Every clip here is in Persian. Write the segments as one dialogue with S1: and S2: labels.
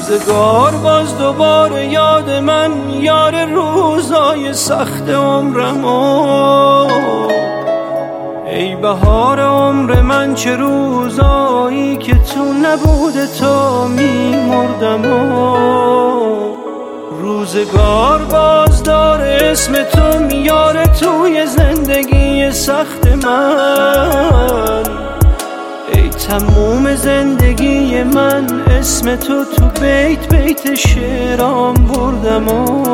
S1: روزگار باز دوباره یاد من، یار روزای سخت عمرمو. ای بهار عمر من، چه روزایی که تو نبوده تو میمردم. روزگار باز داره اسم تو میاره توی زندگی سخت من. ای تموم زندگی من، اسم تو بیت بیت شعرام بردم.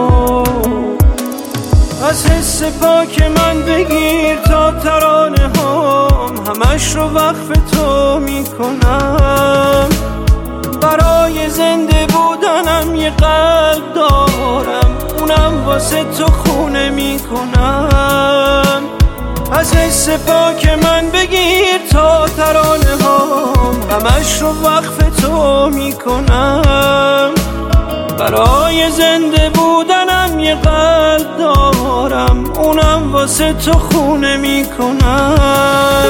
S1: از حس پاک من بگیر تا ترانه هام، همش رو وقف تو میکنم. برای زنده بودنم یه قلب دارم، اونم واسه تو خونه میکنم. از حس پاک من بگیر تا ترانه هام، همش رو وقف تو میکنم. برای زنده بودنم یه قلب دارم، اونم واسه تو خونه میکنم.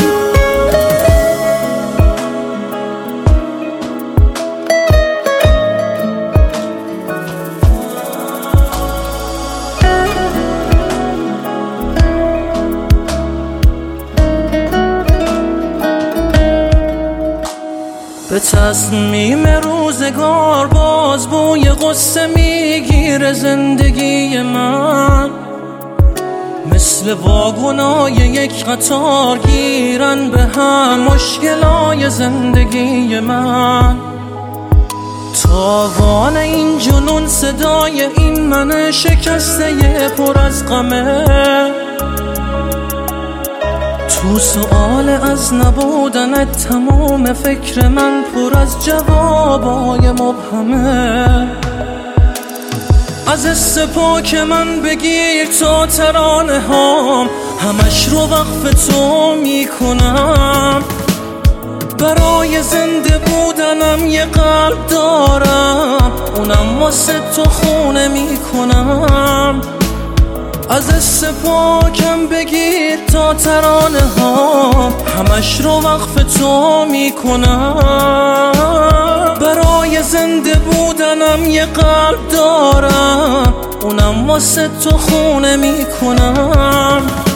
S1: به تصمیم روزگار باز بوی غصه میگیره زندگی من. مثل واگنای یک قطار گیرن به هم مشکلای زندگی من. تاوان این جنون صدای این من شکسته پر از غمه. تو سؤال از نبودنت تمام فکر من پر از جوابای مبهمه. از حس پاک من بگیر تا ترانه هام، همش رو وقف تو میکنم. برای زنده بودنم یه قلب دارم، اونم واسه تو خونه میکنم. از حس پاکم بگیر تا ترانه ها، همش رو وقف تو میکنم. برای زنده بودنم یه قلب دارم، اونم واسه تو خونه میکنم.